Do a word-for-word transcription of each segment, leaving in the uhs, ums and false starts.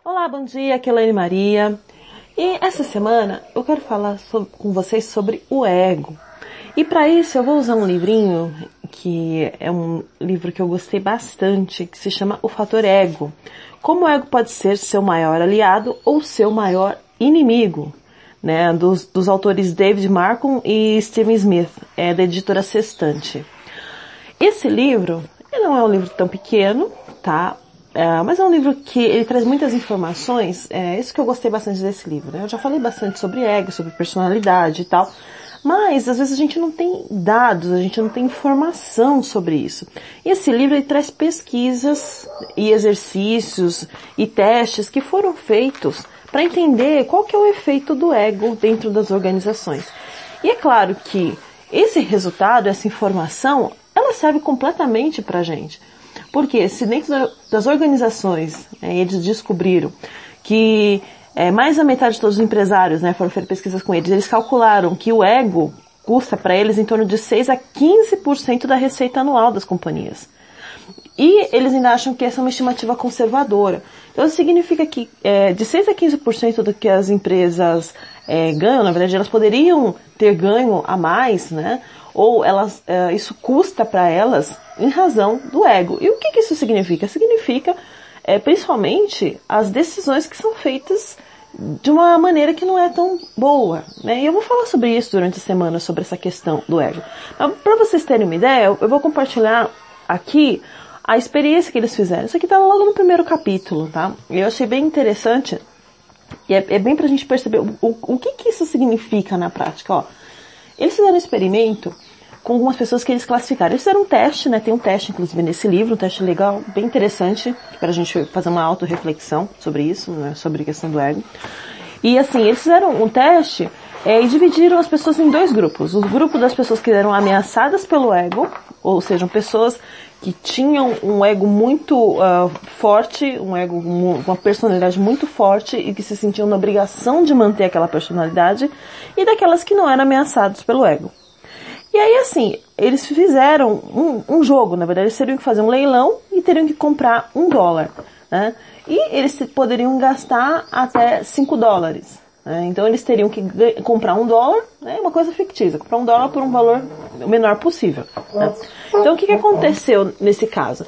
Olá, bom dia, aqui é a Elaine Maria. E essa semana eu quero falar sobre, com vocês sobre o ego. E para isso eu vou usar um livrinho, que é um livro que eu gostei bastante, que se chama O Fator Ego. Como o ego pode ser seu maior aliado ou seu maior inimigo, né? Dos, dos autores David Marcum e Steven Smith, é da editora Sextante. Esse livro, ele não é um livro tão pequeno, tá? É, mas é um livro que ele traz muitas informações, é isso que eu gostei bastante desse livro, né? Eu já falei bastante sobre ego, sobre personalidade e tal, mas às vezes a gente não tem dados, a gente não tem informação sobre isso. E esse livro ele traz pesquisas e exercícios e testes que foram feitos para entender qual que é o efeito do ego dentro das organizações. E é claro que esse resultado, essa informação, ela serve completamente para a gente. Porque se dentro das organizações, né, eles descobriram que é, mais da metade de todos os empresários, né, foram feitas pesquisas com eles, eles calcularam que o ego custa para eles em torno de seis a quinze por cento da receita anual das companhias. E eles ainda acham que essa é uma estimativa conservadora. Então isso significa que é, de seis a quinze por cento do que as empresas é, ganham, na verdade elas poderiam ter ganho a mais, né? Ou elas, é, isso custa para elas em razão do ego. E o que, que isso significa? Significa é, principalmente as decisões que são feitas de uma maneira que não é tão boa, né? E eu vou falar sobre isso durante a semana, sobre essa questão do ego. Para vocês terem uma ideia, eu vou compartilhar aqui a experiência que eles fizeram. Isso aqui tá logo no primeiro capítulo, tá? Eu achei bem interessante e é, é bem pra gente perceber o, o, o que que isso significa na prática, ó. Eles fizeram um experimento com algumas pessoas que eles classificaram. Eles fizeram um teste, né? Tem um teste, inclusive, nesse livro, um teste legal, bem interessante, pra gente fazer uma autorreflexão sobre isso, né? Sobre a questão do ego. E assim, eles fizeram um teste é, e dividiram as pessoas em dois grupos. O grupo das pessoas que eram ameaçadas pelo ego, ou seja, pessoas que tinham um ego muito uh, forte, um ego, uma personalidade muito forte e que se sentiam na obrigação de manter aquela personalidade, e daquelas que não eram ameaçadas pelo ego. E aí assim, eles fizeram um, um jogo, na verdade eles teriam que fazer um leilão e teriam que comprar um dólar, né? E eles poderiam gastar até cinco dólares. Né? Então eles teriam que comprar um dólar, né? Uma coisa fictícia, comprar um dólar por um valor o menor possível. Né? Então o que, que aconteceu nesse caso?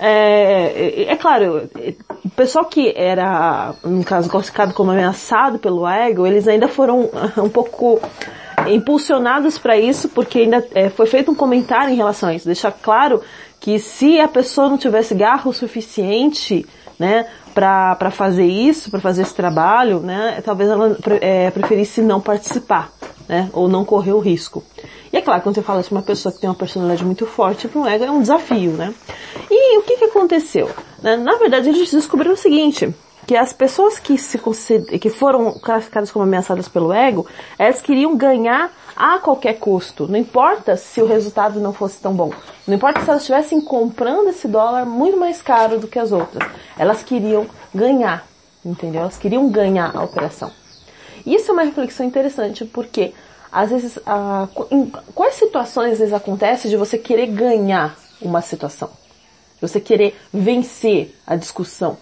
É, é, é claro, o pessoal que era, no caso, classificado como ameaçado pelo ego, eles ainda foram um pouco impulsionados para isso, porque ainda é, foi feito um comentário em relação a isso, deixar claro que se a pessoa não tivesse garro suficiente, né, para para fazer isso, para fazer esse trabalho, né, talvez ela é, preferisse não participar, né, ou não correr o risco. E é claro, quando você fala de uma pessoa que tem uma personalidade muito forte, para um ego é um desafio, né. E o que que aconteceu? Na verdade, eles descobriram o seguinte, que as pessoas que, se consider, que foram classificadas como ameaçadas pelo ego, elas queriam ganhar a qualquer custo. Não importa se o resultado não fosse tão bom. Não importa se elas estivessem comprando esse dólar muito mais caro do que as outras. Elas queriam ganhar, entendeu? Elas queriam ganhar a operação. E isso é uma reflexão interessante, porque às vezes, ah, em quais situações às vezes acontece de você querer ganhar uma situação? De você querer vencer a discussão?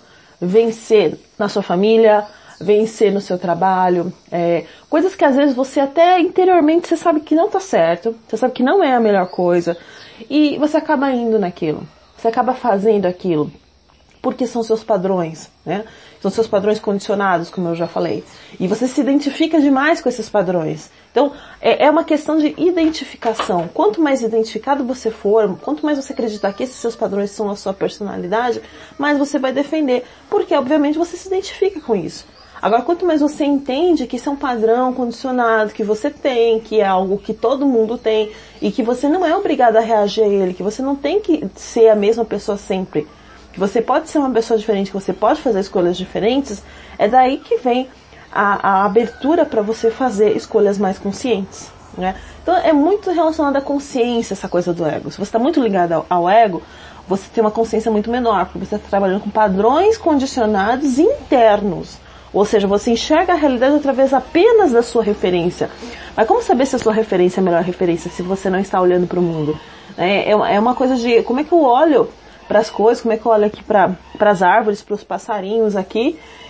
Vencer na sua família, vencer no seu trabalho, é, coisas que às vezes você até interiormente você sabe que não tá certo, você sabe que não é a melhor coisa, e você acaba indo naquilo, você acaba fazendo aquilo, porque são seus padrões, né? São seus padrões condicionados, como eu já falei, e você se identifica demais com esses padrões. Então, é, é uma questão de identificação. Quanto mais identificado você for, quanto mais você acreditar que esses seus padrões são a sua personalidade, mais você vai defender, porque obviamente você se identifica com isso. Agora, quanto mais você entende que isso é um padrão condicionado, que você tem, que é algo que todo mundo tem, e que você não é obrigado a reagir a ele, que você não tem que ser a mesma pessoa sempre, que você pode ser uma pessoa diferente, que você pode fazer escolhas diferentes, é daí que vem a, a abertura para você fazer escolhas mais conscientes, né? Então é muito relacionado à consciência essa coisa do ego. Se você está muito ligado ao, ao ego, você tem uma consciência muito menor, porque você está trabalhando com padrões condicionados internos. Ou seja, você enxerga a realidade através apenas da sua referência. Mas como saber se a sua referência é a melhor referência se você não está olhando para o mundo? É, é uma coisa de como é que eu olho para as coisas, como é que eu olho aqui para as árvores, para os passarinhos aqui,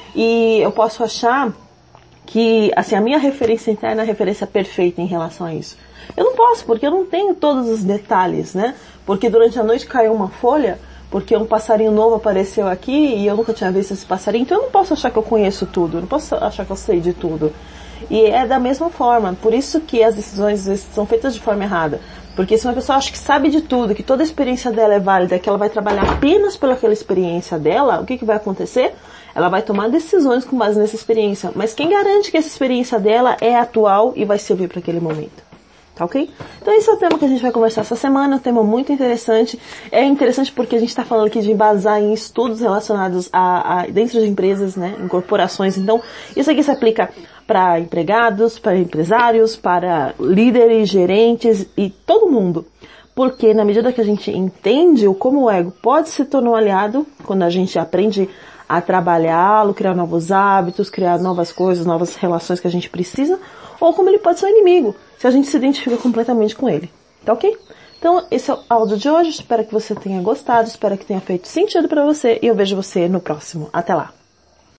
e eu posso achar que, assim, a minha referência interna é a referência perfeita em relação a isso. Eu não posso, porque eu não tenho todos os detalhes, né? Porque durante a noite caiu uma folha, porque um passarinho novo apareceu aqui e eu nunca tinha visto esse passarinho, então eu não posso achar que eu conheço tudo, eu não posso achar que eu sei de tudo. E é da mesma forma, por isso que as decisões às vezes são feitas de forma errada. Porque se uma pessoa acha que sabe de tudo, que toda a experiência dela é válida, que ela vai trabalhar apenas pelaquela experiência dela, o que, que vai acontecer? Ela vai tomar decisões com base nessa experiência. Mas quem garante que essa experiência dela é atual e vai servir para aquele momento? Tá ok? Então esse é o tema que a gente vai conversar essa semana, um tema muito interessante. É interessante porque a gente está falando aqui de embasar em estudos relacionados a, a dentro de empresas, né, em corporações. Então isso aqui se aplica para empregados, para empresários, para líderes, gerentes e todo mundo. Porque na medida que a gente entende o como o ego pode se tornar um aliado, quando a gente aprende a trabalhá-lo, criar novos hábitos, criar novas coisas, novas relações que a gente precisa, ou como ele pode ser um inimigo, se a gente se identifica completamente com ele. Tá ok? Então, esse é o áudio de hoje. Espero que você tenha gostado, espero que tenha feito sentido para você e eu vejo você no próximo. Até lá!